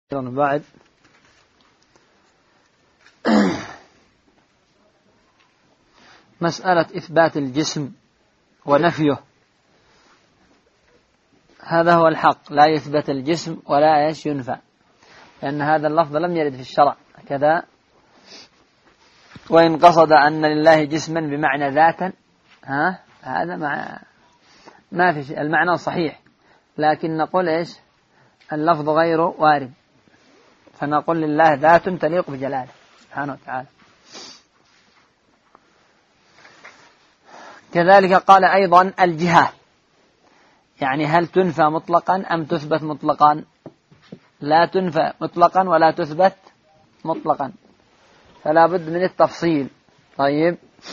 بعد مسألة إثبات الجسم ونفيه، هذا هو الحق، لا يثبت الجسم ولا ينفع، لأن هذا اللفظ لم يرد في الشرع كذا. وإن قصد أن لله جسما بمعنى ذاتا هذا ما في شيء، المعنى صحيح، لكن نقول اللفظ غير وارد، فنقول لله ذات تليق بجلاله سبحانه وتعالى. كذلك قال أيضا الجهة، يعني هل تنفى مطلقا أم تثبت مطلقا؟ لا تنفى مطلقا ولا تثبت مطلقا، فلا بد من التفصيل. طيب،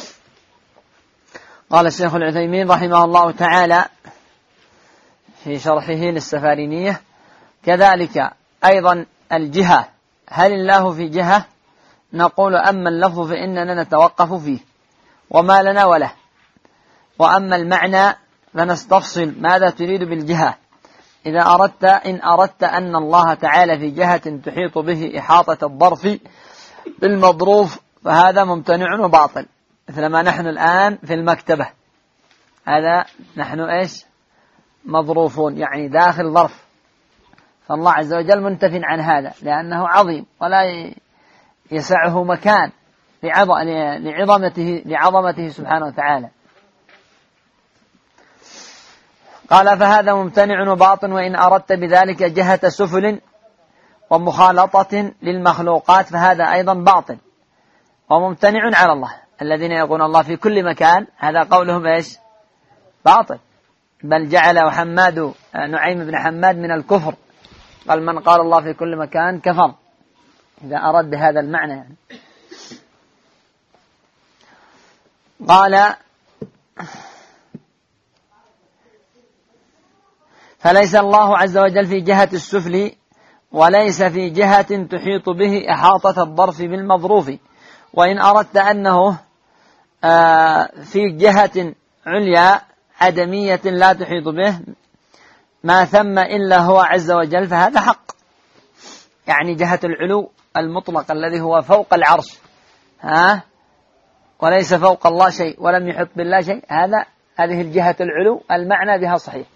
قال الشيخ العثيمين رحمه الله تعالى في شرحه للسفارينية: كذلك أيضا الجهة، هل الله في جهة؟ نقول أما اللفظ فإننا نتوقف فيه وما لنا وله، وأما المعنى فنستفصل ماذا تريد بالجهة. إن أردت أن الله تعالى في جهة تحيط به إحاطة الظرف بالمظروف فهذا ممتنع وباطل، مثل ما نحن الآن في المكتبة، هذا نحن مظروفون، يعني داخل ظرف، فالله عز وجل منتف عن هذا لأنه عظيم ولا يسعه مكان لعظمته سبحانه وتعالى. قال: فهذا ممتنع وباطل. وإن أردت بذلك جهة سفل ومخالطة للمخلوقات فهذا أيضا باطل وممتنع على الله. الذين يقولون الله في كل مكان هذا قولهم باطل، بل جعل حماد نعيم بن حماد من الكفر، قال: من قال الله في كل مكان كفر، إذا أراد بهذا المعنى يعني. قال: فليس الله عز وجل في جهة السفل وليس في جهة تحيط به إحاطة الظرف بالمظروف. وإن أردت أنه في جهة عليا عدمية لا تحيط به ما ثم إلا هو عز وجل فهذا حق، يعني جهة العلو المطلق الذي هو فوق العرش وليس فوق الله شيء ولم يحط بالله شيء، هذه الجهة العلو المعنى بها صحيح.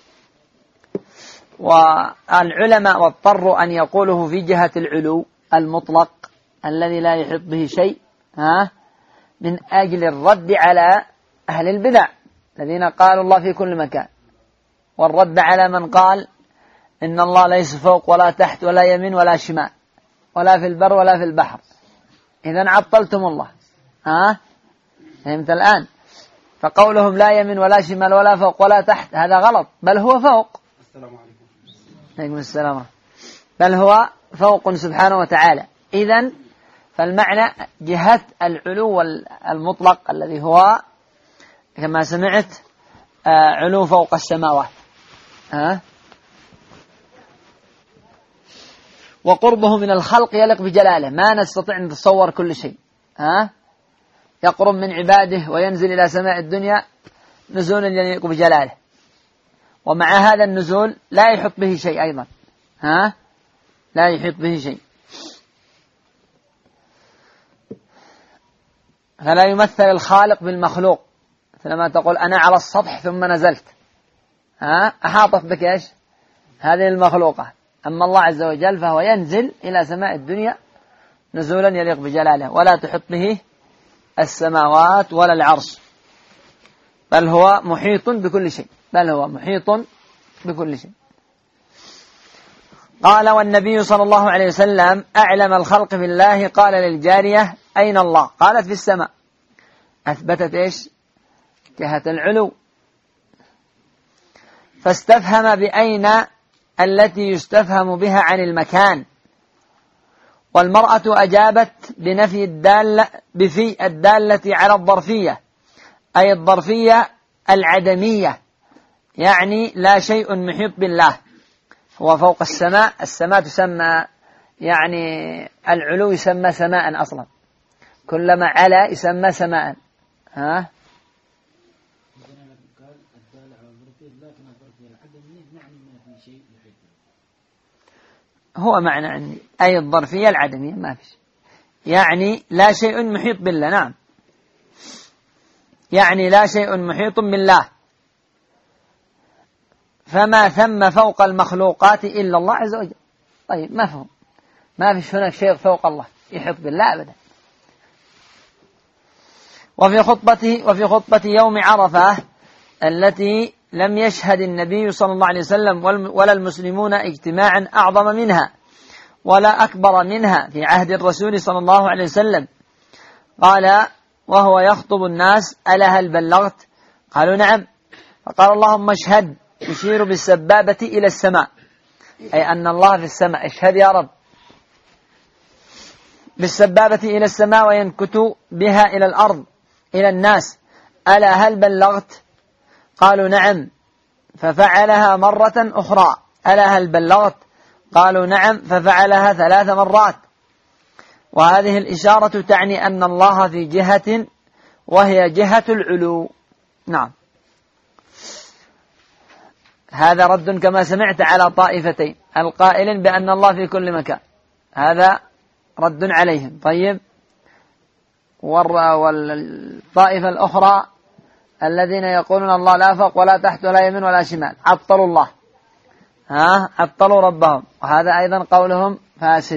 والعلماء اضطروا أن يقوله في جهة العلو المطلق الذي لا يحط به شيء من أجل الرد على أهل البدع الذين قالوا الله في كل مكان، والرد على من قال إن الله ليس فوق ولا تحت ولا يمين ولا شمال ولا في البر ولا في البحر، إذن عطلتم الله. فهمت الآن؟ فقولهم لا يمين ولا شمال ولا فوق ولا تحت هذا غلط، بل هو فوق. السلام عليكم. عليكم السلام. بل هو فوق سبحانه وتعالى. إذن فالمعنى جهة العلو المطلق الذي هو كما سمعت علو فوق السماوات، وقربه من الخلق يليق بجلاله، ما نستطيع أن نتصور كل شيء. يقرب من عباده وينزل إلى سماء الدنيا نزولا يليق بجلاله، ومع هذا النزول لا يحط به شيء أيضا، لا يحط به شيء، فلا يمثل الخالق بالمخلوق، مثلما تقول أنا على السطح ثم نزلت، أحاطت بك هذه المخلوقة. أما الله عز وجل فهو ينزل إلى سماء الدنيا نزولا يليق بجلاله، ولا تحط به السماوات ولا العرش، بل هو محيط بكل شيء، قال: والنبي صلى الله عليه وسلم أعلم الخلق بالله، قال للجارية: أين الله؟ قالت: في السماء. أثبتت جهة العلو، فاستفهم بأين التي يستفهم بها عن المكان، والمرأة أجابت بنفي الدالة على الظرفية، أي الظرفية العدمية، يعني لا شيء محيط بالله، هو فوق السماء. السماء تسمى يعني العلو يسمى سماء أصلا، كلما علا يسمى سماء. هو معنى عندي أي الظرفية العدمية ما فيش، يعني لا شيء محيط بالله. نعم، يعني لا شيء محيط بالله، فما ثم فوق المخلوقات إلا الله عز وجل. طيب مفهوم، ما فيش هناك شيء فوق الله يحيط بالله أبدا. وفي خطبة يوم عرفة التي لم يشهد النبي صلى الله عليه وسلم ولا المسلمون اجتماعا أعظم منها ولا أكبر منها في عهد الرسول صلى الله عليه وسلم، قال وهو يخطب الناس: ألا هل بلغت؟ قالوا نعم. فقال: اللهم اشهد، يشير بالسبابة إلى السماء، أي أن الله في السماء، اشهد يا رب، بالسبابة إلى السماء وينكت بها إلى الأرض إلى الناس: ألا هل بلغت؟ قالوا نعم. ففعلها مرة أخرى: ألا هل بلغت؟ قالوا نعم. ففعلها 3 مرات. وهذه الإشارة تعني أن الله في جهة وهي جهة العلو. نعم، هذا رد كما سمعت على طائفتين، القائل بأن الله في كل مكان، هذا رد عليهم. طيب، والطائفة الأخرى الذين يقولون الله لا فوق ولا تحت ولا يمين ولا شمال، عطلوا الله، عطلوا ربهم، وهذا أيضا قولهم فاسد.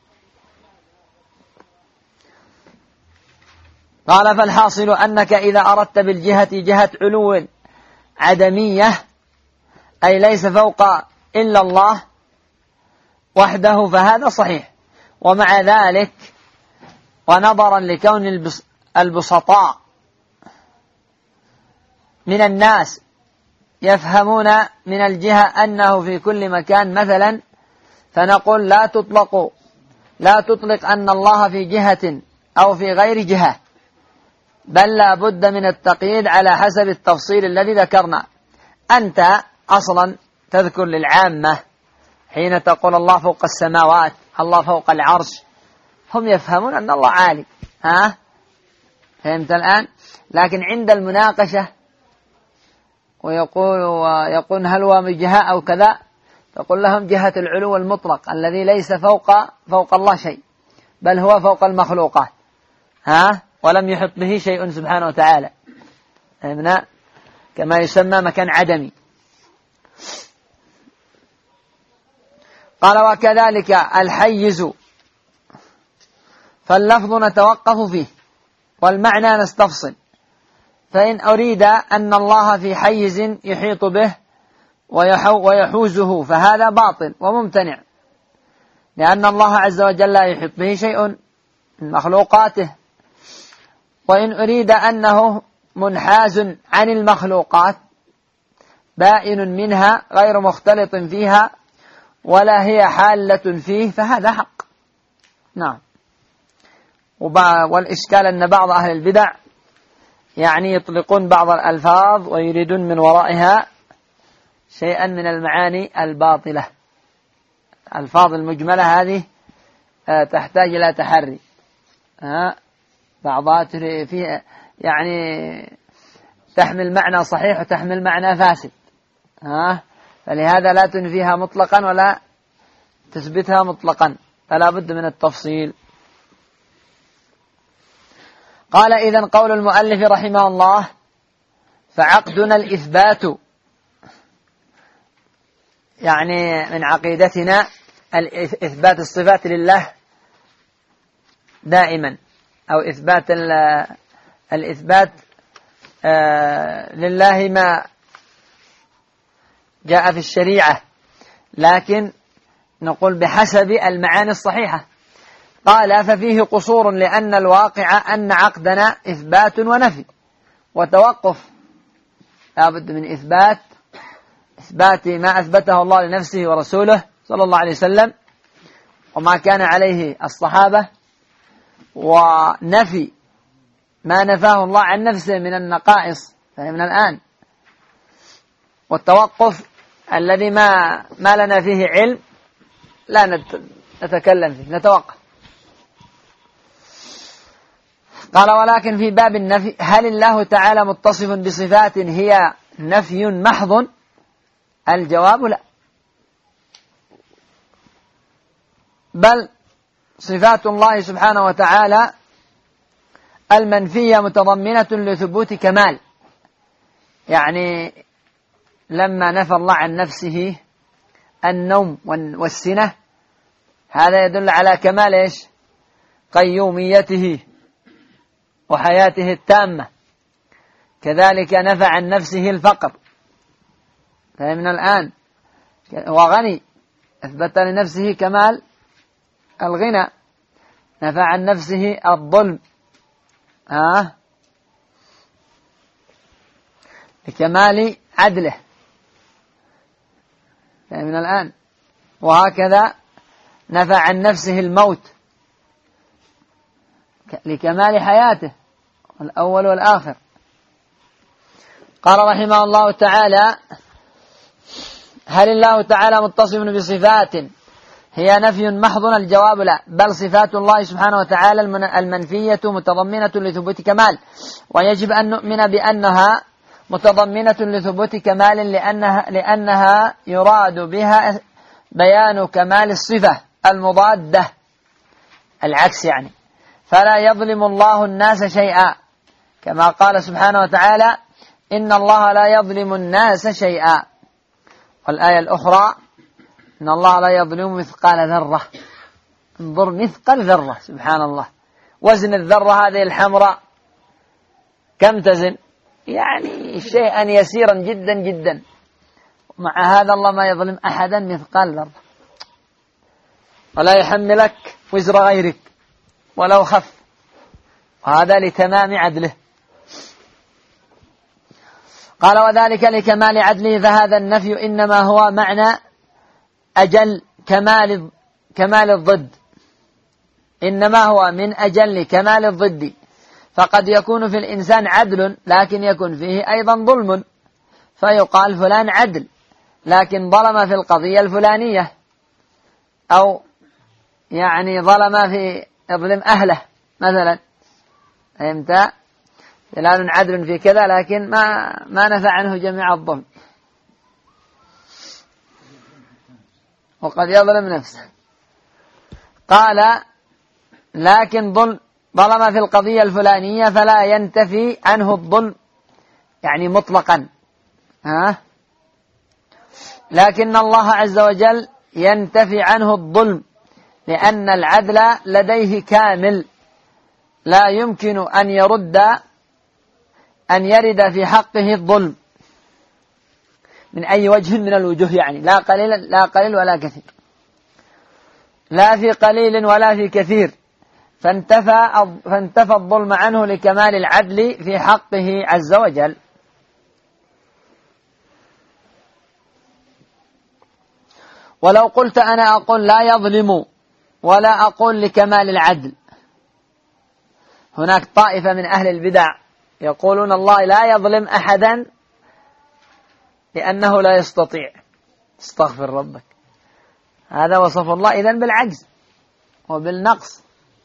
قال: فالحاصل أنك إذا أردت بالجهة جهة علو عدمية، أي ليس فوق إلا الله وحده، فهذا صحيح. ومع ذلك، ونظرا لكون البسطاء من الناس يفهمون من الجهة أنه في كل مكان مثلا، فنقول لا تطلق أن الله في جهة أو في غير جهة، بل لا بد من التقييد على حسب التفصيل الذي ذكرنا. أنت أصلا تذكر للعامة حين تقول الله فوق السماوات، الله فوق العرش، هم يفهمون أن الله عالي، فهمت الآن؟ لكن عند المناقشة ويقول هل هو من جهة أو كذا، تقول لهم جهة العلو المطلق الذي ليس فوق الله شيء، بل هو فوق المخلوقات، ولم يحط به شيء سبحانه وتعالى، فهمنا؟ كما يسمى مكان عدمي. قال: وكذلك الحيز، فاللفظ نتوقف فيه والمعنى نستفصل. فإن أريد أن الله في حيز يحيط به ويحوزه فهذا باطل وممتنع، لأن الله عز وجل لا يحيط به شيء من مخلوقاته. وإن أريد أنه منحاز عن المخلوقات بائن منها غير مختلط فيها ولا هي حالة فيه، فهذا حق. نعم. والإشكال أن بعض أهل البدع يعني يطلقون بعض الألفاظ ويريدون من ورائها شيئا من المعاني الباطلة. الألفاظ المجملة هذه تحتاج إلى تحري، بعضها فيها يعني تحمل معنى صحيح وتحمل معنى فاسد، فلهذا لا تنفيها مطلقا ولا تثبتها مطلقا، فلا بد من التفصيل. قال: إذن قول المؤلف رحمه الله: فعقدنا الإثبات، يعني من عقيدتنا إثبات الصفات لله دائما، أو الإثبات لله ما جاء في الشريعة، لكن نقول بحسب المعاني الصحيحة. قال: ففيه قصور، لأن الواقع أن عقدنا إثبات ونفي وتوقف، لا بد من إثبات ما أثبته الله لنفسه ورسوله صلى الله عليه وسلم وما كان عليه الصحابة، ونفي ما نفاه الله عن نفسه من النقائص، فهمنا الآن؟ والتوقف الذي ما لنا فيه علم لا نتكلم فيه، نتوقف. قال: ولكن في باب النفي، هل الله تعالى متصف بصفات هي نفي محض؟ الجواب لا. بل صفات الله سبحانه وتعالى المنفية متضمنة لثبوت كمال. يعني لما نفى الله عن نفسه النوم والسنة هذا يدل على كمال إيش؟ قيوميته وحياته التامة. كذلك نفى عن نفسه الفقر، فهمنا الآن، وغني، أثبت لنفسه كمال الغنى. نفى عن نفسه الظلم لكمال عدله، فهمنا الآن. وهكذا نفى عن نفسه الموت لكمال حياته الأول والآخر. قال رحمه الله تعالى: هل الله تعالى متصف بصفات هي نفي محض؟ الجواب لا، بل صفات الله سبحانه وتعالى المنفية متضمنة لثبوت كمال، ويجب أن نؤمن بأنها متضمنة لثبوت كمال لأنها يراد بها بيان كمال الصفة المضادة، العكس يعني. فلا يظلم الله الناس شيئا، كما قال سبحانه وتعالى: إن الله لا يظلم الناس شيئا. والآية الأخرى: إن الله لا يظلم مثقال ذرة. انظر، مثقال ذرة، سبحان الله. وزن الذرة هذه الحمراء كم تزن؟ يعني شيئا يسيرا جدا جدا، مع هذا الله ما يظلم أحدا مثقال ذرة، ولا يحملك وزر غيرك ولو خف، وهذا لتمام عدله. قال: وذلك لكمال عدله، فهذا النفي إنما هو معنى أجل كمال الضد، إنما هو من أجل كمال الضد. فقد يكون في الإنسان عدل لكن يكون فيه أيضا ظلم، فيقال فلان عدل لكن ظلم في القضية الفلانية، أو يعني ظلم في يظلم أهله مثلا، فهمت؟ فلان عدل في كذا لكن ما نفع عنه جميع الظلم، وقد يظلم نفسه. قال: لكن ظلم في القضية الفلانية فلا ينتفي عنه الظلم، يعني مطلقا. لكن الله عز وجل ينتفي عنه الظلم، لأن العدل لديه كامل، لا يمكن أن يرد في حقه الظلم من أي وجه من الوجوه، يعني لا قليل ولا كثير، لا في قليل ولا في كثير، فانتفى الظلم عنه لكمال العدل في حقه عز وجل. ولو قلت أنا أقول لا يظلم ولا أقول لكمال العدل، هناك طائفة من أهل البدع يقولون الله لا يظلم أحدا لأنه لا يستطيع. استغفر ربك، هذا وصف الله إذن بالعجز وبالنقص.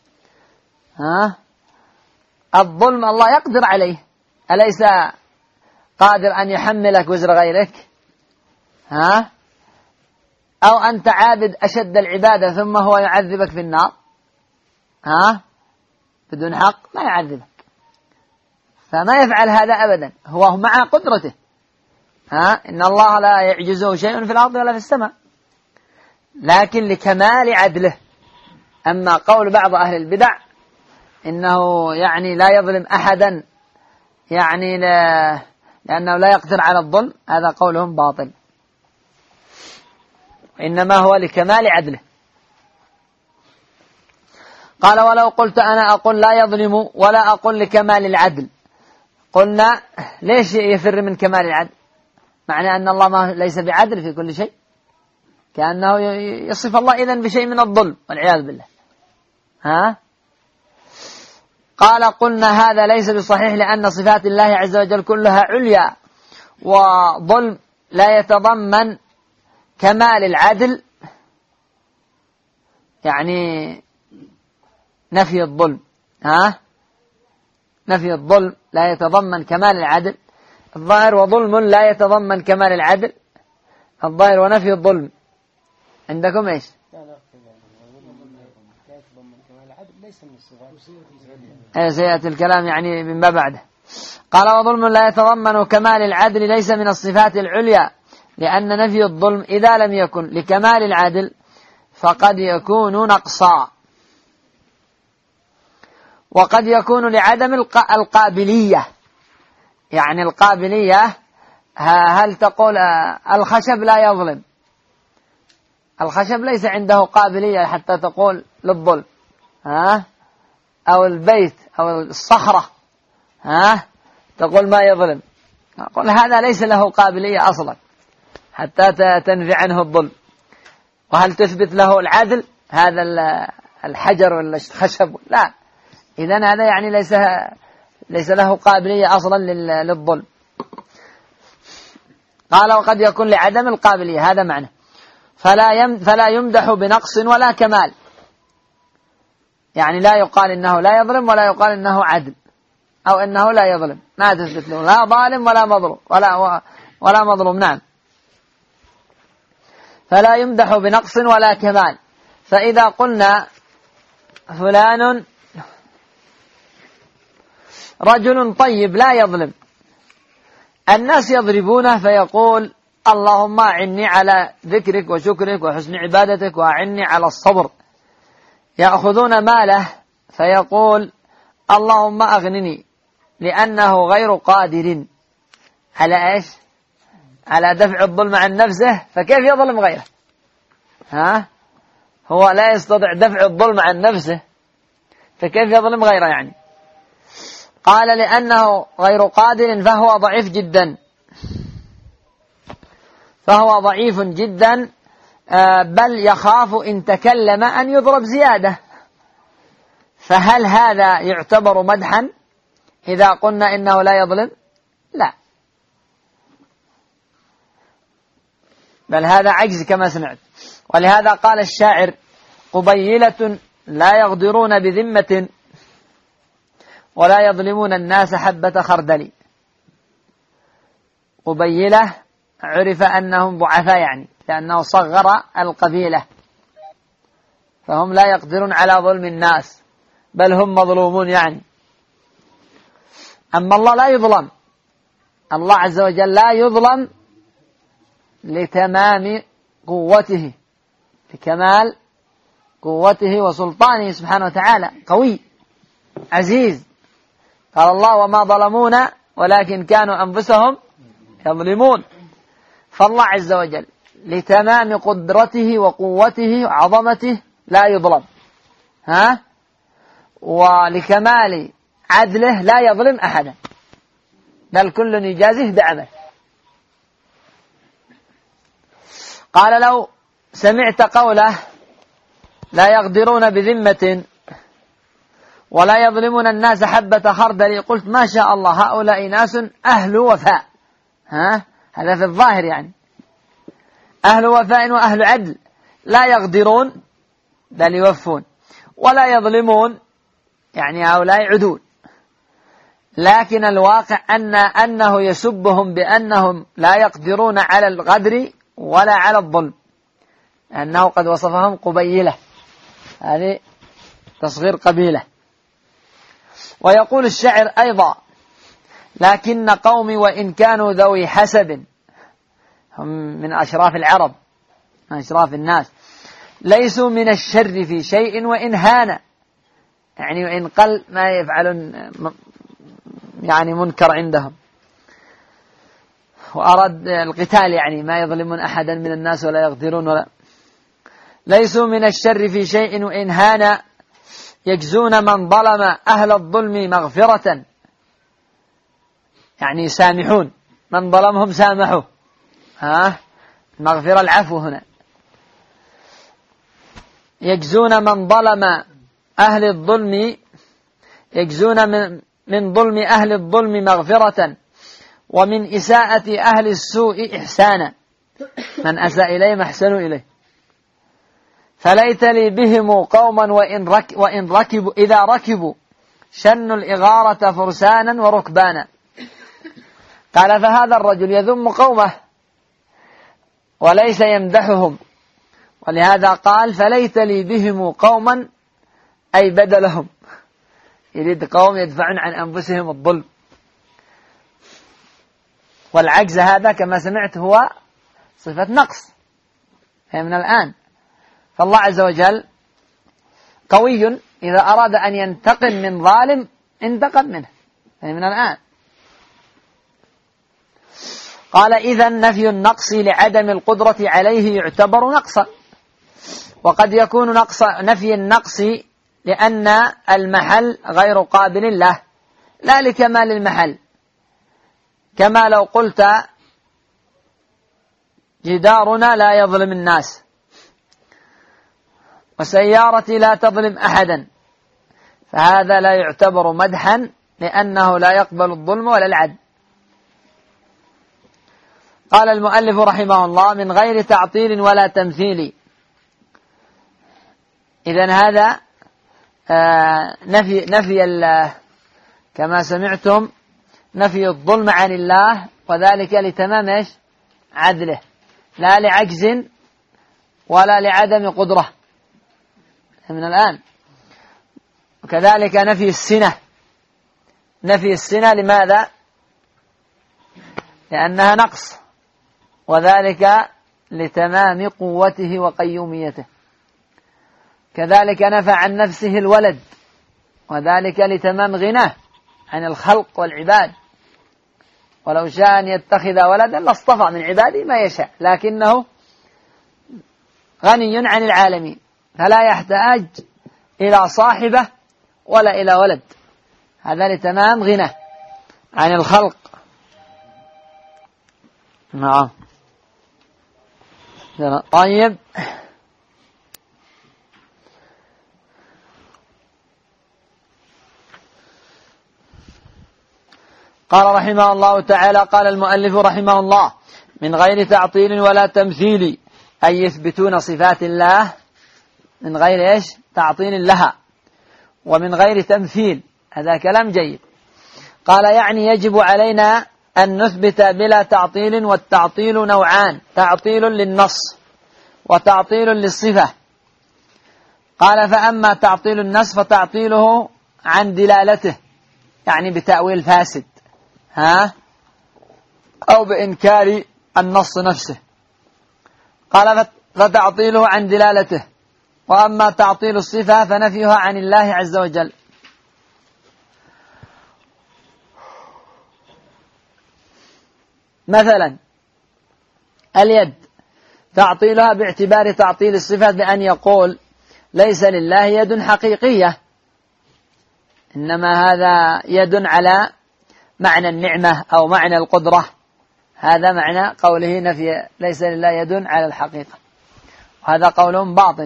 الظلم الله يقدر عليه، أليس قادر أن يحملك وزر غيرك؟ أو أنت عابد أشد العبادة ثم هو يعذبك في النار بدون حق؟ ما يعذبك، فما يفعل هذا أبدا، هو مع قدرته. إن الله لا يعجزه شيء في الأرض ولا في السماء، لكن لكمال عدله. أما قول بعض أهل البدع إنه يعني لا يظلم أحدا يعني لأنه لا يقدر على الظلم، هذا قولهم باطل، إنما هو لكمال عدله. قال: ولو قلت أنا أقول لا يظلم ولا أقول لكمال العدل، قلنا ليش يفر من كمال العدل؟ معنى أن الله ليس بعدل في كل شيء، كأنه يصف الله إذن بشيء من الظلم والعياذ بالله. قال: قلنا هذا ليس بصحيح، لأن صفات الله عز وجل كلها عليا، وظلم لا يتضمن كمال العدل، يعني نفي الظلم. نفي الظلم لا يتضمن كمال العدل. الظاهر وظلم لا يتضمن كمال العدل، الظاهر ونفي الظلم عندكم ايش؟ سيأتي الكلام يعني مما بعده. قال وظلم لا يتضمن كمال العدل ليس من الصفات العليا، لأن نفي الظلم إذا لم يكن لكمال العدل فقد يكون نقصا، وقد يكون لعدم القابلية. يعني القابلية هل تقول الخشب لا يظلم؟ الخشب ليس عنده قابلية حتى تقول للظلم، أو البيت أو الصخرة تقول ما يظلم. أقول هذا ليس له قابلية أصلا حتى تنفي عنه الظلم. وهل تثبت له العدل هذا الحجر ولا الخشب؟ لا. إذن هذا يعني ليس له قابلية أصلا للظلم. قال وقد يكون لعدم القابلية، هذا معنى. فلا يمدح بنقص ولا كمال، يعني لا يقال إنه لا يظلم ولا يقال إنه عدل أو إنه لا يظلم، ما تثبت له لا ظالم ولا مظلوم ولا مظلوم. نعم. فلا يمدح بنقص ولا كمال. فإذا قلنا فلان رجل طيب لا يظلم، الناس يضربونه فيقول اللهم أعني على ذكرك وشكرك وحسن عبادتك وأعني على الصبر. يأخذون ماله فيقول اللهم أغنني، لأنه غير قادر على إيش؟ على دفع الظلم عن نفسه، فكيف يظلم غيره؟ هو لا يستطيع دفع الظلم عن نفسه، فكيف يظلم غيره يعني؟ قال لأنه غير قادر فهو ضعيف جدا، فهو ضعيف جدا، بل يخاف إن تكلم أن يضرب زيادة. فهل هذا يعتبر مدحا إذا قلنا إنه لا يظلم؟ لا، بل هذا عجز كما سمعت. ولهذا قال الشاعر قبيلة لا يغدرون بذمة ولا يظلمون الناس حبة خردل. قبيلة عرف أنهم ضعفاء، يعني لأنه صغر القبيلة، فهم لا يقدرون على ظلم الناس بل هم مظلومون يعني. أما الله لا يظلم، الله عز وجل لا يظلم لتمام قوته، لكمال قوته وسلطانه سبحانه وتعالى، قوي عزيز. قال الله وما ظلمونا ولكن كانوا أنفسهم يظلمون. فالله عز وجل لتمام قدرته وقوته وعظمته لا يظلم، ولكمال عدله لا يظلم أحدا، بل كل يجازيه بعمله. قال لو سمعت قوله لا يغدرون بذمة ولا يظلمون الناس حبة خردل قلت ما شاء الله هؤلاء ناس أهل وفاء. هذا في الظاهر يعني أهل وفاء وأهل عدل، لا يغدرون بل يوفون، ولا يظلمون يعني هؤلاء عدول. لكن الواقع أنه يسبهم بأنهم لا يقدرون على الغدر ولا على الظلم، أنه قد وصفهم قبيلة، هذه تصغير قبيلة. ويقول الشعر أيضا لكن قومي وإن كانوا ذوي حسب، هم من أشراف العرب، من أشراف الناس، ليسوا من الشر في شيء وإن هان، يعني وإن قل ما يفعلون يعني منكر عندهم، وأراد القتال يعني ما يظلمون أحدا من الناس ولا يغدرون ولا. ليسوا من الشر في شيء وإن هان، يجزون من ظلم أهل الظلم مغفرة، يعني يسامحون من ظلمهم سامحوه، المغفرة العفو هنا. يجزون من ظلم أهل الظلم، يجزون من ظلم أهل الظلم مغفرة، ومن إساءة أهل السوء إحسانا، من أساء إليه محسن إليه. فليت لي بهم قوما وإن ركبوا إذا ركبوا شنوا الإغارة فرسانا وركبانا. قال فهذا الرجل يذم قومه وليس يمدحهم، ولهذا قال فليت لي بهم قوما أي بدلهم، يريد قوم يدفعون عن أنفسهم الظلم. والعجز هذا كما سمعت هو صفة نقص من الآن. فالله عز وجل قوي إذا أراد أن ينتقم من ظالم انتقم منه من الآن. قال إذن نفي النقص لعدم القدرة عليه يعتبر نقصا. وقد يكون نفي النقص لأن المحل غير قابل له لا لكمال المحل، كما لو قلت جدارنا لا يظلم الناس وسيارتي لا تظلم أحدا، فهذا لا يعتبر مدحا لأنه لا يقبل الظلم ولا العدل. قال المؤلف رحمه الله من غير تعطيل ولا تمثيل. إذن هذا نفي كما سمعتم نفي الظلم عن الله، وذلك لتمام عدله لا لعجز ولا لعدم قدرة من الآن. وكذلك نفي السنة لماذا؟ لأنها نقص، وذلك لتمام قوته وقيوميته. كذلك نفى عن نفسه الولد، وذلك لتمام غناه عن الخلق والعباد، ولو شاء أن يتخذ ولدا لاصطفى من عباده ما يشاء، لكنه غني عن العالمين فلا يحتاج إلى صاحبة ولا إلى ولد، هذا لتمام غناه عن الخلق. نعم. طيب، قال رحمه الله تعالى قال المؤلف رحمه الله من غير تعطيل ولا تمثيل، أي يثبتون صفات الله من غير تعطيل لها ومن غير تمثيل. هذا كلام جيد. قال يعني يجب علينا أن نثبت بلا تعطيل، والتعطيل نوعان: تعطيل للنص وتعطيل للصفة. قال فأما تعطيل النص فتعطيله عن دلالته، يعني بتأويل فاسد أو بإنكار النص نفسه. قال فتعطيله عن دلالته. وأما تعطيل الصفة فنفيها عن الله عز وجل. مثلا اليد تعطيلها باعتبار تعطيل الصفة بأن يقول ليس لله يد حقيقية، إنما هذا يد على معنى النعمة أو معنى القدرة، هذا معنى قوله نفي ليس لله يد على الحقيقة، وهذا قول باطل.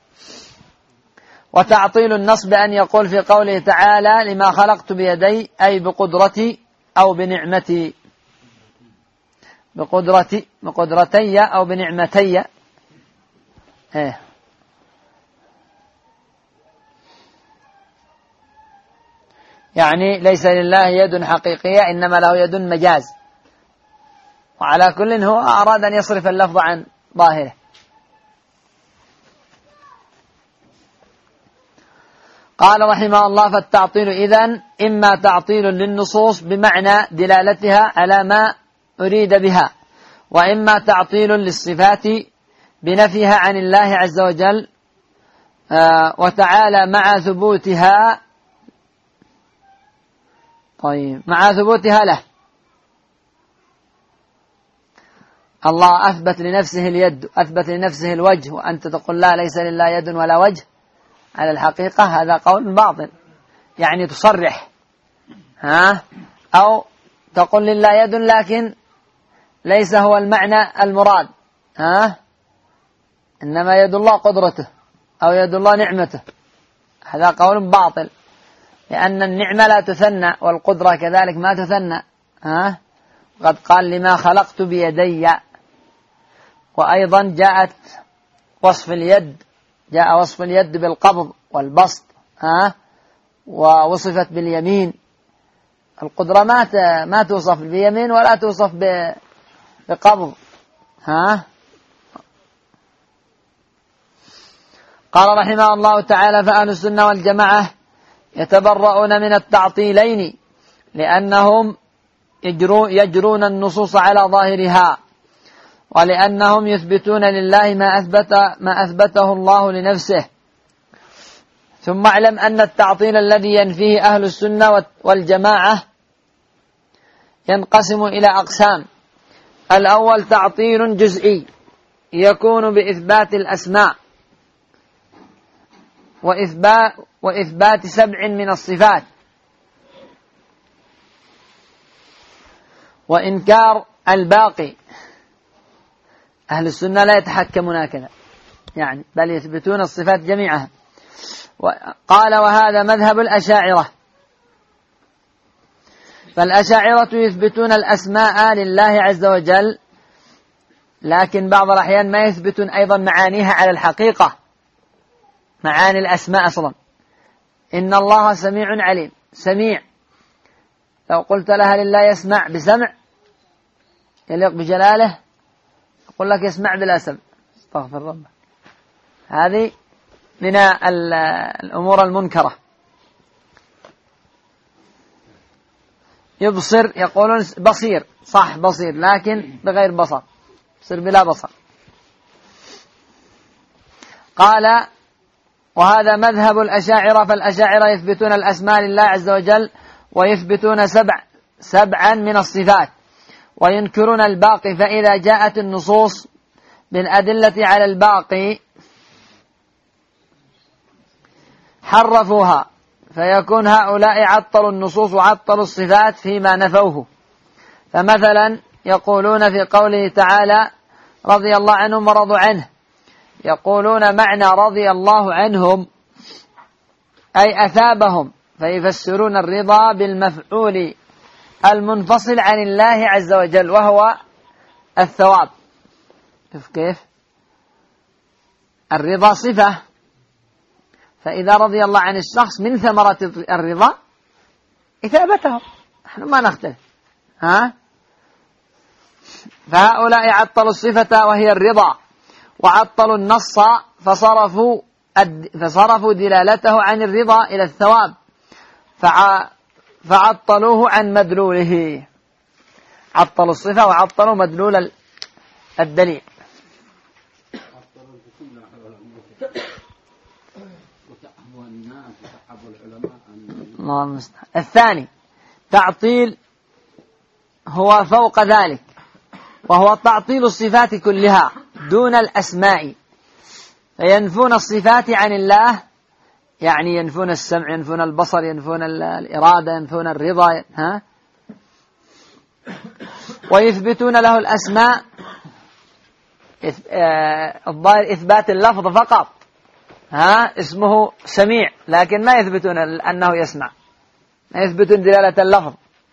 وتعطيل النص بأن يقول في قوله تعالى لما خلقت بيدي، أي بقدرتي أو بنعمتي، بقدرتي أو بنعمتي. يعني ليس لله يد حقيقية إنما له يد مجاز. وعلى كل هو أراد أن يصرف اللفظ عن ظاهره. قال رحمه الله فالتعطيل إذن إما تعطيل للنصوص بمعنى دلالتها على ما أريد بها، وإما تعطيل للصفات بنفيها عن الله عز وجل وتعالى مع ثبوتها. طيب، مع ثبوتها له. الله أثبت لنفسه اليد، أثبت لنفسه الوجه، وأنت تقول لا ليس لله يد ولا وجه على الحقيقة، هذا قول باطل. يعني تصرح أو تقول لله يد لكن ليس هو المعنى المراد، إنما يد الله قدرته أو يد الله نعمته، هذا قول باطل، لأن النعمة لا تثنى والقدرة كذلك ما تثنى. قد قال لما خلقت بيدي. وأيضا جاءت وصف اليد، جاء وصف اليد بالقبض والبسط ووصفت باليمين. القدرة ما توصف باليمين ولا توصف بقبض. قال رحمه الله تعالى: فأهل السنة والجماعة يتبرؤون من التعطيلين لأنهم يجرون النصوص على ظاهرها، ولأنهم يثبتون لله ما أثبته الله لنفسه. ثم اعلم أن التعطيل الذي ينفيه أهل السنة والجماعة ينقسم إلى أقسام. الأول تعطيل جزئي يكون بإثبات الأسماء وإثبات 7 من الصفات، وإنكار الباقي. أهل السنة لا يتحكمون هكذا، يعني بل يثبتون الصفات جميعها. قال: وهذا مذهب الأشاعرة. فالأشاعرة يثبتون الأسماء لله عز وجل، لكن بعض الأحيان ما يثبتون أيضا معانيها على الحقيقة، معاني الأسماء أصلا. إن الله سميع عليم، سميع لو قلت لها لله يسمع بسمع يليق بجلاله، يقول لك يسمع بلا سمع، استغفر ربك. هذه من الأمور المنكرة. يبصر، يقولون بصير، صح بصير لكن بغير بصر، بصير بلا بصر. قال: وهذا مذهب الأشاعرة. فالأشاعرة يثبتون الأسماء لله عز وجل ويثبتون 7 من الصفات، وينكرون الباقي. فإذا جاءت النصوص بالأدلة على الباقي حرفوها، فيكون هؤلاء عطلوا النصوص وعطلوا الصفات فيما نفوه. فمثلا يقولون في قوله تعالى: رضي الله عنهم ورضوا عنه، يقولون معنى رضي الله عنهم أي أثابهم، فيفسرون الرضا بالمفعول المنفصل عن الله عز وجل وهو الثواب. كيف؟ الرضا صفة، فإذا رضي الله عن الشخص من ثمرة الرضا إثابته، نحن ما نختلف. فهؤلاء عطلوا الصفة وهي الرضا، وعطلوا النص فصرفوا دلالته عن الرضا إلى الثواب، فعطلوه عن مدلوله. عطلوا الصفة وعطلوا مدلول الدليل. الثاني تعطيل هو فوق ذلك، وهو تعطيل الصفات كلها دون الأسماء، فينفون الصفات عن الله، يعني ينفون السمع، ينفون البصر، ينفون الإرادة، ينفون الرضا، ويثبتون له الأسماء الظاهر إثبات اللفظ فقط، اسمه سميع، لكن ما يثبتون أنه يسمع، ما يثبتون دلالة اللفظ.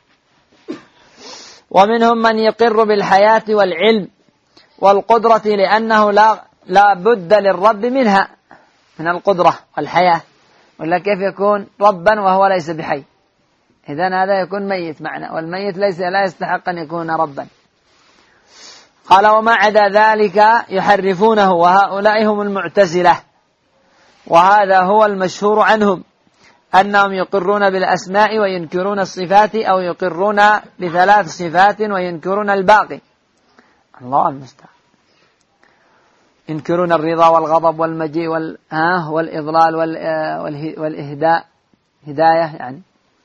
ومنهم من يقر بالحياة والعلم والقدرة، لأنه لا بد للرب منها، من القدرة والحياة، ولا كيف يكون ربا وهو ليس بحي؟ إذن هذا يكون ميت معنا، والميت لا يستحق أن يكون ربا. قال: وما عدا ذلك يحرفونه، وهؤلاء هم المعتزلة. وهذا هو المشهور عنهم، أنهم يقرون بالأسماء وينكرون الصفات، أو يقرون ب3 صفات وينكرون الباقي. الله المستعان. ينكرون الرضا والغضب والمجيء والإضلال والإهداء، هداية يعني.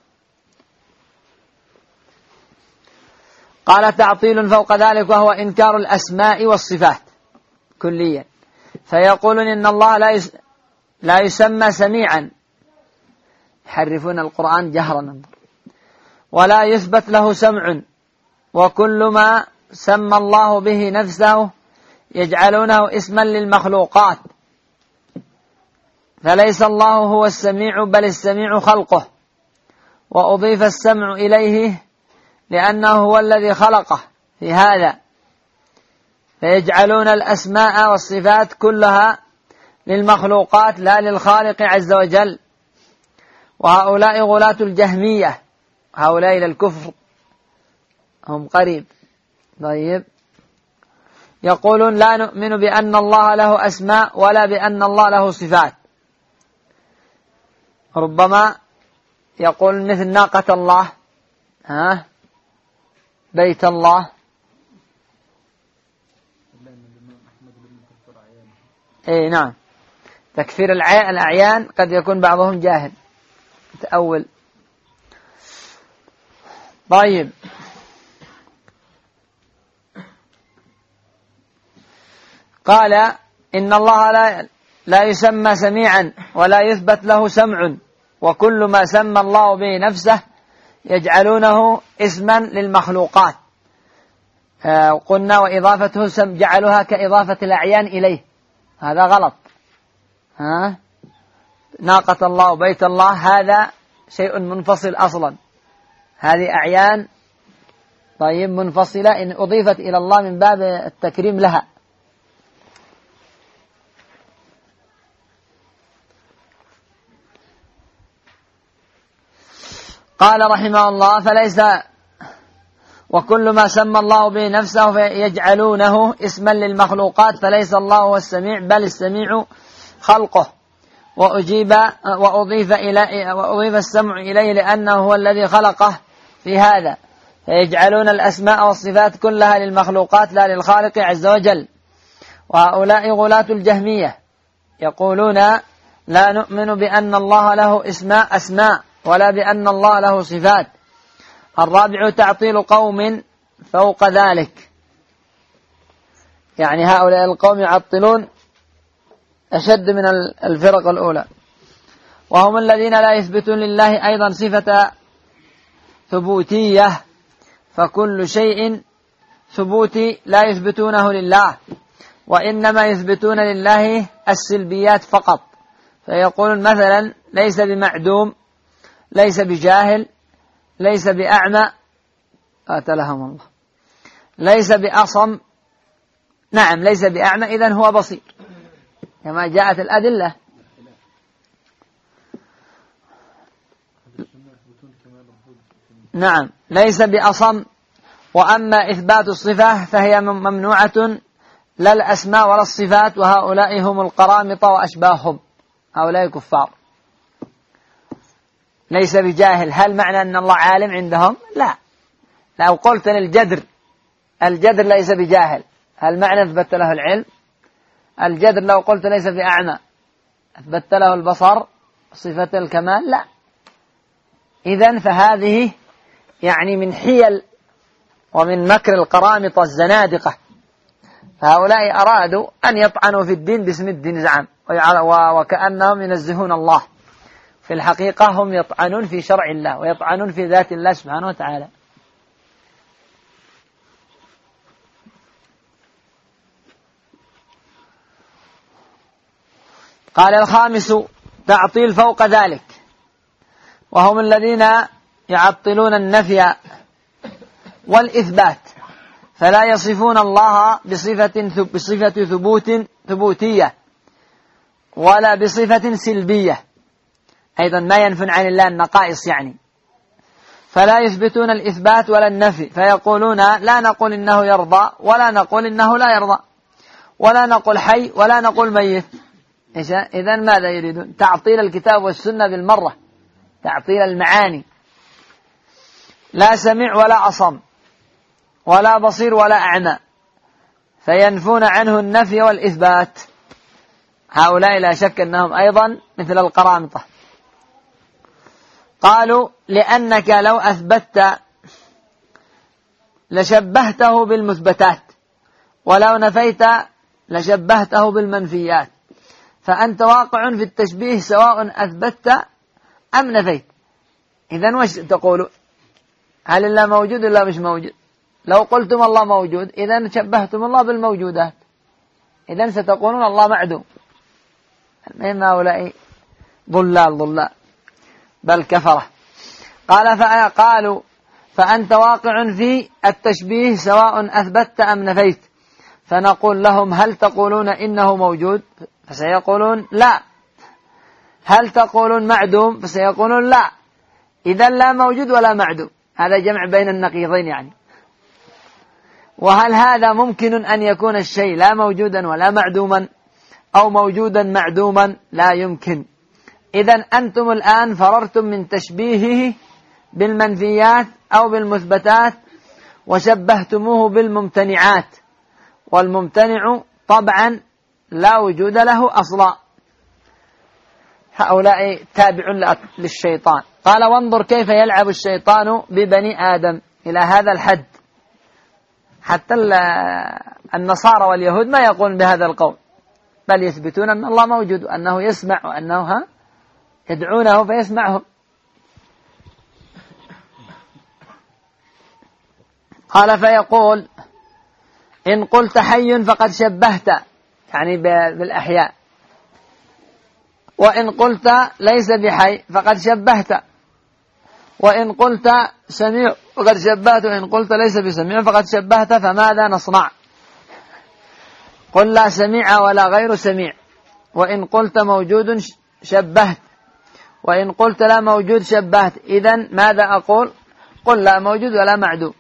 قال: تعطيل فوق ذلك، وهو إنكار الأسماء والصفات كليا، فيقولون إن الله لا يسمى سميعا، يحرفون القرآن جهرا، ولا يثبت له سمع، وكل ما سمى الله به نفسه يجعلونه اسما للمخلوقات، فليس الله هو السميع بل السميع خلقه، وأضيف السمع إليه لأنه هو الذي خلقه في هذا، فيجعلون الأسماء والصفات كلها للمخلوقات لا للخالق عز وجل. وهؤلاء غلاة الجهمية، هؤلاء إلى الكفر هم قريب. طيب، يقولون لا نؤمن بأن الله له أسماء ولا بأن الله له صفات. ربما يقول مثل ناقة الله، بيت الله. اي نعم، تكفير الأعيان قد يكون بعضهم جاهل متأول. طيب، قال إن الله لا يسمى سميعا ولا يثبت له سمع، وكل ما سمى الله به نفسه يجعلونه اسما للمخلوقات. قلنا وإضافته جعلوها كإضافة الأعيان إليه، هذا غلط. ناقة الله وبيت الله هذا شيء منفصل أصلا، هذه أعيان طيب منفصلة إن أضيفت إلى الله من باب التكريم لها. قال رحمه الله فليس وكل ما سمى الله به نفسه فيجعلونه اسما للمخلوقات، فليس الله هو السميع بل السميع خلقه، وأضيف السمع إليه لأنه هو الذي خلقه في هذا، فيجعلون الأسماء والصفات كلها للمخلوقات لا للخالق عز وجل. وهؤلاء غلاة الجهمية يقولون لا نؤمن بأن الله له أسماء ولا بأن الله له صفات. الرابع تعطيل قوم فوق ذلك، يعني هؤلاء القوم يعطلون أشد من الفرق الأولى، وهم الذين لا يثبتون لله أيضا صفة ثبوتية، فكل شيء ثبوتي لا يثبتونه لله، وإنما يثبتون لله السلبيات فقط. فيقولون مثلا ليس بمعدوم، ليس بجاهل، ليس بأعمى، قاتلهم الله، ليس بأصم، نعم ليس بأعمى إذن هو بصير كما جاءت الأدلة. نعم ليس بأصم. وأما إثبات الصفة فهي ممنوعة، لا الأسماء ولا الصفات، وهؤلاء هم القرامطة وأشباههم، هؤلاء كفار. ليس بجاهل، هل معنى أن الله عالم عندهم؟ لا. لو قلت الجدر ليس بجاهل، هل معنى أثبت له العلم؟ الجدر لو قلت ليس بأعمى أثبت له البصر صفة الكمال؟ لا. إذن فهذه يعني من حيل ومن مكر القرامطة الزنادقة، فهؤلاء أرادوا أن يطعنوا في الدين باسم الدين زعم، وكأنهم ينزهون الله، في الحقيقة هم يطعنون في شرع الله ويطعنون في ذات الله سبحانه وتعالى. قال الخامس تعطيل فوق ذلك، وهم الذين يعطلون النفي والإثبات، فلا يصفون الله بصفة ثبوتية ولا بصفة سلبية، أيضا ما ينفون عن الله النقائص يعني، فلا يثبتون الإثبات ولا النفي، فيقولون لا نقول إنه يرضى ولا نقول إنه لا يرضى، ولا نقول حي ولا نقول ميت. إذن ماذا يريدون؟ تعطيل الكتاب والسنة بالمرة، تعطيل المعاني. لا سميع ولا أصم ولا بصير ولا أعمى، فينفون عنه النفي والإثبات. هؤلاء لا شك أنهم أيضا مثل القرامطة. قالوا لأنك لو أثبتت لشبهته بالمثبتات، ولو نفيت لشبهته بالمنفيات، فأنت واقع في التشبيه سواء أثبتت أم نفيت. إذن وش تقولوا؟ هل الله موجود ولا مش موجود؟ لو قلتم الله موجود إذن شبهتم الله بالموجودات، إذن ستقولون الله معدوم. المهم هؤلاء ضلال بل كفرة. قالوا فأنت واقع في التشبيه سواء أثبتت أم نفيت، فنقول لهم هل تقولون إنه موجود؟ فسيقولون لا. هل تقولون معدوم؟ فسيقولون لا. إذن لا موجود ولا معدوم، هذا جمع بين النقيضين يعني. وهل هذا ممكن أن يكون الشيء لا موجودا ولا معدوما، أو موجودا معدوما؟ لا يمكن. إذن أنتم الآن فررتم من تشبيهه بالمنفيات أو بالمثبتات وشبهتموه بالممتنعات، والممتنع طبعا لا وجود له أصلا. هؤلاء تابع للشيطان. قال وانظر كيف يلعب الشيطان ببني آدم إلى هذا الحد. حتى النصارى واليهود ما يقولون بهذا القول، بل يثبتون أن الله موجود وأنه يسمع وأنه يدعونه فيسمعهم. قال فيقول إن قلت حي فقد شبهت، يعني بالأحياء، وإن قلت ليس بحي فقد شبهت، وإن قلت سميع فقد شبهت، وإن قلت ليس بسميع فقد شبهت، فماذا نصنع؟ قل لا سميع ولا غير سميع. وإن قلت موجود شبهت، وإن قلت لا موجود شبهت. إذن ماذا أقول؟ قل لا موجود ولا معدوم.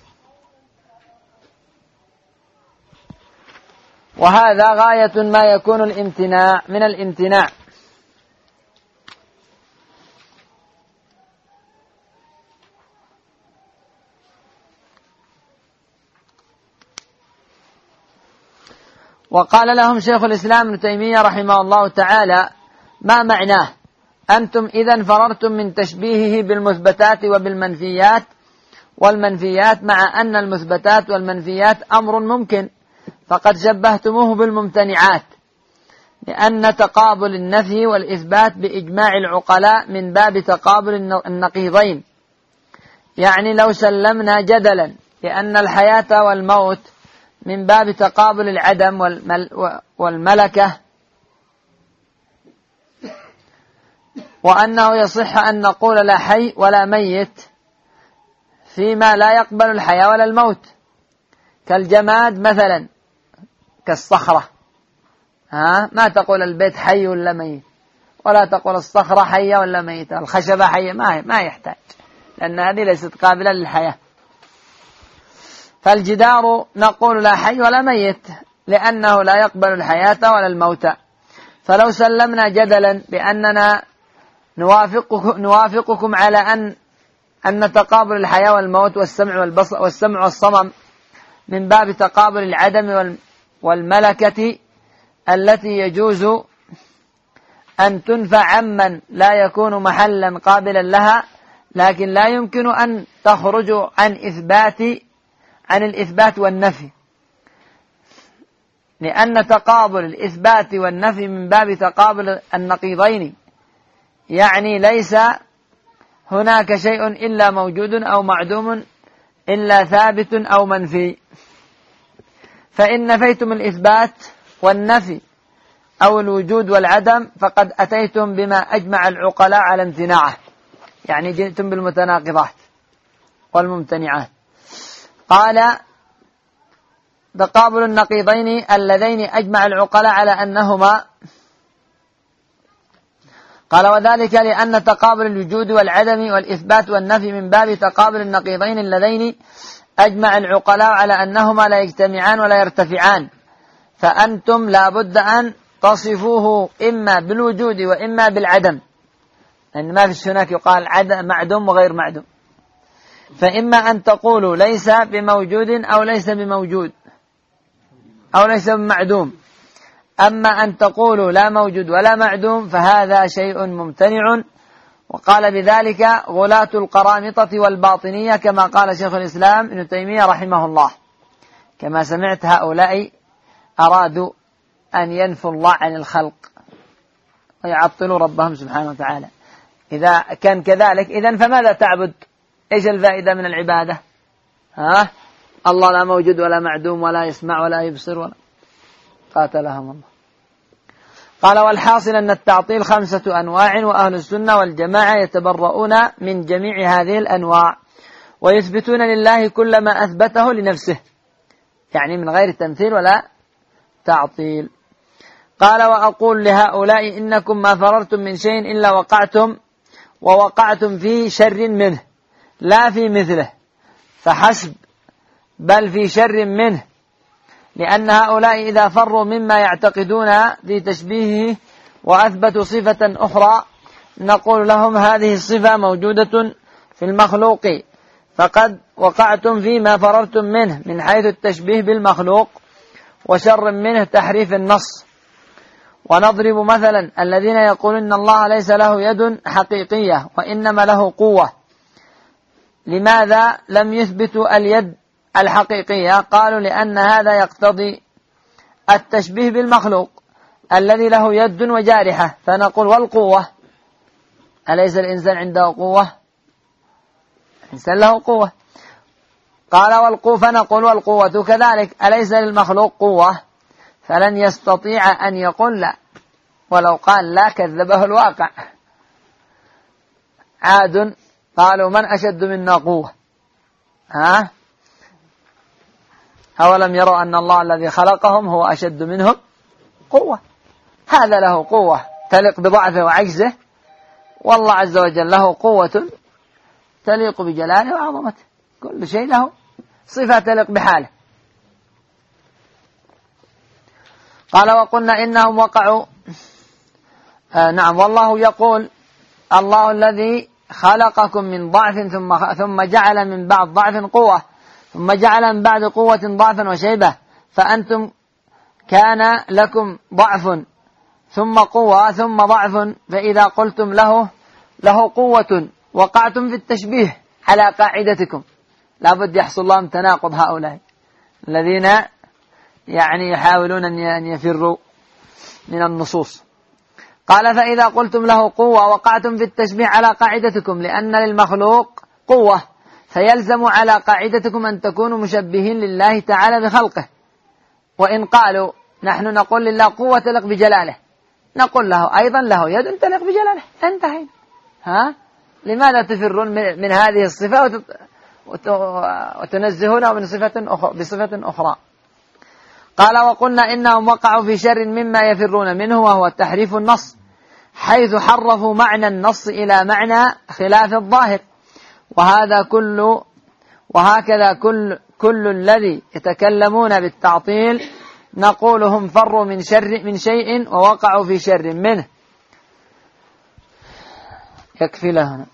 وهذا غاية ما يكون الامتناع من الامتناع. وقال لهم شيخ الإسلام ابن تيمية رحمه الله تعالى ما معناه؟ أنتم إذن فررتم من تشبيهه بالمثبتات وبالمنفيات والمنفيات، مع أن المثبتات والمنفيات أمر ممكن، فقد شبهتموه بالممتنعات، لأن تقابل النفي والإثبات بإجماع العقلاء من باب تقابل النقيضين. يعني لو سلمنا جدلا لأن الحياة والموت من باب تقابل العدم والملكة، وأنه يصح أن نقول لا حي ولا ميت فيما لا يقبل الحياة ولا الموت، كالجماد مثلا، كالصخرة. ما تقول البيت حي ولا ميت، ولا تقول الصخرة حية ولا ميتة، الخشبة حية، ما يحتاج، لأن هذه ليست قابلة للحياة. فالجدار نقول لا حي ولا ميت لأنه لا يقبل الحياة ولا الموت. فلو سلمنا جدلا بأننا نوافقكم على أن تقابل الحياة والموت والسمع والصمم من باب تقابل العدم والملكة التي يجوز أن تنفع عمن لا يكون محلا قابلا لها، لكن لا يمكن أن تخرج عن الإثبات والنفي، لأن تقابل الإثبات والنفي من باب تقابل النقيضين، يعني ليس هناك شيء إلا موجود أو معدوم إلا ثابت أو منفي. فإن نفيتم الإثبات والنفي أو الوجود والعدم فقد أتيتم بما أجمع العقلاء على امتناعه، يعني جئتم بالمتناقضات والممتنعات. قال تقابل النقيضين اللذين أجمع العقلاء على أنهما، قال وذلك لأن تقابل الوجود والعدم والإثبات والنفي من باب تقابل النقيضين اللذين أجمع العقلاء على أنهما لا يجتمعان ولا يرتفعان، فأنتم لا بد أن تصفوه إما بالوجود وإما بالعدم، لأن ما فيش هناك يقال معدوم وغير معدوم. فإما أن تقولوا ليس بموجود أو ليس بموجود أو ليس بمعدوم، أما أن تقولوا لا موجود ولا معدوم فهذا شيء ممتنع. وقال بذلك غلاة القرامطة والباطنية، كما قال شيخ الإسلام ابن تيمية رحمه الله. كما سمعت هؤلاء أرادوا أن ينفوا الله عن الخلق ويعطلوا ربهم سبحانه وتعالى. إذا كان كذلك إذن فماذا تعبد؟ إيش الفائدة من العبادة؟ الله لا موجود ولا معدوم ولا يسمع ولا يبصر ولا قاتلهم الله. قال والحاصل أن التعطيل 5 أنواع، وأهل السنة والجماعة يتبرؤون من جميع هذه الأنواع ويثبتون لله كل ما أثبته لنفسه، يعني من غير تمثيل ولا تعطيل. قال وأقول لهؤلاء إنكم ما فررتم من شيء إلا ووقعتم في شر منه لا في مثله، فحسب بل في شر منه، لأن هؤلاء إذا فروا مما يعتقدون في تشبيهه وأثبتوا صفة أخرى نقول لهم هذه الصفة موجودة في المخلوق، فقد وقعتم فيما فررتم منه من حيث التشبيه بالمخلوق، وشر منه تحريف النص. ونضرب مثلا الذين يقولون إن الله ليس له يد حقيقية وإنما له قوة. لماذا لم يثبتوا اليد الحقيقية؟ قالوا لأن هذا يقتضي التشبيه بالمخلوق الذي له يد وجارحة، فنقول والقوة، أليس الإنسان عنده قوة؟ الإنسان له قوة. قال والقوة، فنقول والقوة كذلك، أليس للمخلوق قوة؟ فلن يستطيع أن يقول لا، ولو قال لا كذبه الواقع. عاد قالوا من أشد منا قوة؟ أولم يروا أن الله الذي خلقهم هو أشد منهم قوة؟ هذا له قوة تليق بضعفه وعجزه، والله عز وجل له قوة تليق بجلاله وعظمته، كل شيء له صفة تليق بحاله. قال وقلنا إنهم وقعوا نعم، والله يقول الله الذي خلقكم من ضعف ثم جعل من بعد ضعف قوة، ثم جعل من بعد قوة ضعفا وشيبة، فأنتم كان لكم ضعف ثم قوة ثم ضعف، فإذا قلتم له قوة وقعتم في التشبيه على قاعدتكم. لابد يحصل لهم تناقض هؤلاء الذين يعني يحاولون أن يفروا من النصوص. قال فإذا قلتم له قوة وقعتم في التشبيه على قاعدتكم، لأن للمخلوق قوة، فيلزم على قاعدتكم أن تكونوا مشبهين لله تعالى بخلقه. وإن قالوا نحن نقول لله قوة تليق بجلاله، نقول له أيضا له يد تليق بجلاله، انتهينا. لماذا تفرون من هذه الصفة وتنزهونه بصفة أخرى؟ قال وقلنا إنهم وقعوا في شر مما يفرون منه، وهو تحريف النص، حيث حرفوا معنى النص إلى معنى خلاف الظاهر. وهكذا كل الذي يتكلمون بالتعطيل نقول هم فروا من شيء ووقعوا في شر منه. يكفي لهنا.